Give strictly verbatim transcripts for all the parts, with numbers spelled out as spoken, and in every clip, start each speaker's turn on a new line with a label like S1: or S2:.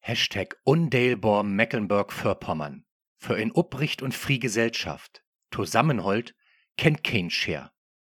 S1: Hashtag undeelbar Mecklenburg-Vorpommern. Für in Upricht und Frie Gesellschaft. Zusammenhold kennt kein Scher.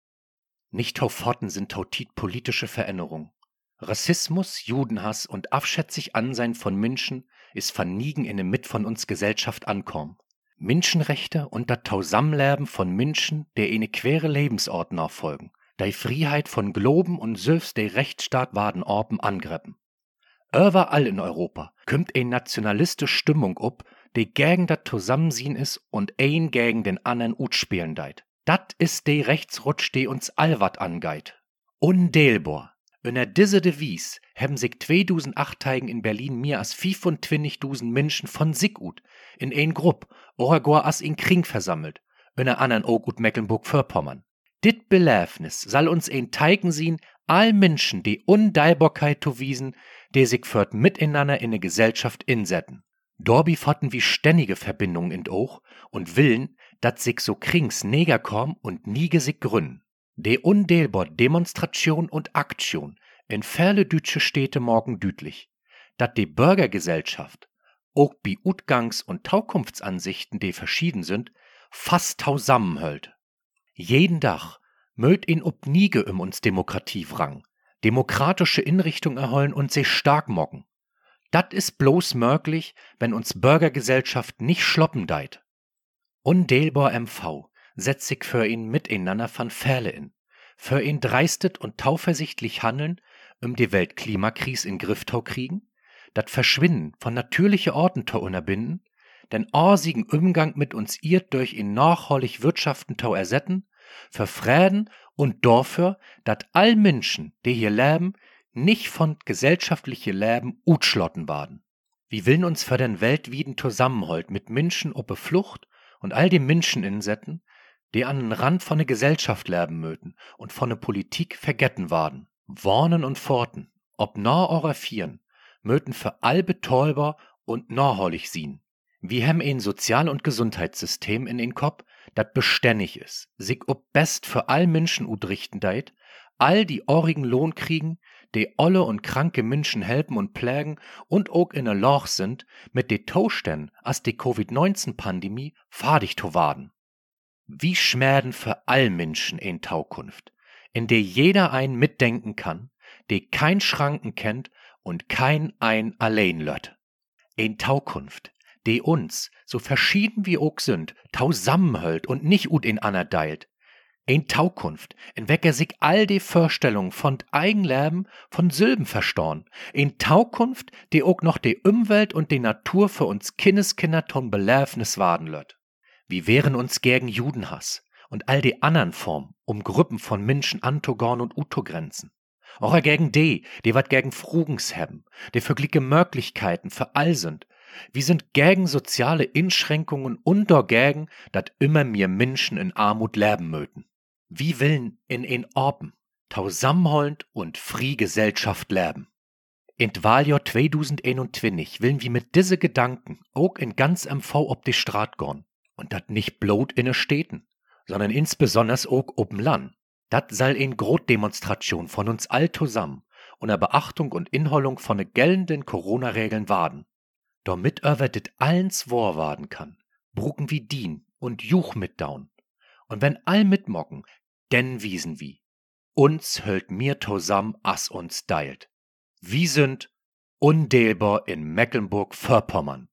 S1: Nicht tauforten sind tautit politische Veränderung. Rassismus, Judenhass und abschätzig Ansein von Menschen ist verniegen in der Mit von uns Gesellschaft ankommen. Menschenrechte und das Tausammenleben von Menschen, der eine quere Lebensort nachfolgen, die Freiheit von Globen und selbst der Rechtsstaat waden Orpen angreppen. Überall in Europa kümmt eine nationalistische Stimmung up, die gegen das Zusammensehen ist und ein gegen den anderen utspielen deit. Dat is de Rechtsrutsch, die uns allwat angeit. Undeelbar. In der diese Devis haben sich zweitausendacht in Berlin mehr als fünfundzwanzigtausend Menschen von sich ut in ein Grupp oder gar as in Kring versammelt, in der anderen auch ut Mecklenburg-Vorpommern. Dit Beläfnis soll uns ein Teigen sehen, all Menschen die Undeilbarkeit zu wiesen, die sich fört miteinander in der Gesellschaft insetten. Dorbi fatten wie ständige Verbindungen in Och und willen, dat sich so krings neger kommen und niege sich gründen. De undeelbar Demonstration und Aktion in viele deutsche Städte morgen düdlich, dat de Bürgergesellschaft, auch bi Utgangs- und Taukunftsansichten, die verschieden sind, fast tausammenhält. Jeden Tag mögt in ob niege um uns Demokratie wrang, demokratische Inrichtung erholen und sich stark mocken. Dat is bloß möglich, wenn uns Bürgergesellschaft nicht schloppen deit. Undeelbar M V setzt sich für ihn miteinander van Fähle in, für ihn dreistet und tauversichtlich handeln, um die Weltklimakrise in Griff tau kriegen, dat Verschwinden von natürliche Orten tau unterbinden, den orsigen Umgang mit uns irrt durch in nachhaltig Wirtschaften tau ersetten, für Frieden und dafür, dat all Menschen, die hier leben, nicht von gesellschaftliche Leben utschlotten waren. Wir willen uns für den weltwieden Zusammenhalt mit Menschen oppe Flucht und all die Menschen insetten, die an den Rand von der Gesellschaft leben möten und von der Politik vergetten waren. Warnen und Forten, ob nah oder vieren, möten für all betäuber und nachhaltig sien. Wir haben ein Sozial- und Gesundheitssystem in den Kopf, dat beständig ist, sich ob best für all Menschen utrichten deit, all die origen Lohn kriegen, die olle und kranke Menschen helfen und pflegen und auch in der Loch sind, mit de Toständen as die Covid neunzehn Pandemie fadig to waden. Wie schmäden für all Menschen in Taukunft, in der jeder ein mitdenken kann, die kein Schranken kennt und kein ein allein lött. In Taukunft, die uns, so verschieden wie auch sind, tausammenhält und nicht ut in aner deilt. Ein Taukunft, in welcher sich all die Vorstellungen von Eigenleben von Silben verstorn. Ein Taukunft, die auch noch die Umwelt und die Natur für uns Kindeskinder ton Beläfnis waden lött. Wir wehren uns gegen Judenhass und all die anderen Formen, um Gruppen von Menschen anzugorn und utogrenzen. Auch gegen die, die wat gegen Frugens haben, die für glicke Möglichkeiten für all sind. Wir sind gegen soziale Inschränkungen und dagegen, dat immer mehr Menschen in Armut leben möten. Wie willen in ein Orpen, tausammenholend und Frie Gesellschaft leben. In Wahljahr zweitausendeinundzwanzig willen wir mit diese Gedanken auch in ganz M V ob die Straat gorn. Und dat nicht blot in den Städten, sondern insbesonders auch ob'm Land. Dat soll in Grotdemonstration von uns all zusammen unter Beachtung und Inholung von de geltenden Corona-Regeln waden. Damit über dit allens wahr waden kann, brucken wie dien und juch mit daun. Und wenn all mitmocken, denn wiesen wie. Uns hölt mir zusammen as uns deilt. Wir sind undeelbar in Mecklenburg-Vorpommern.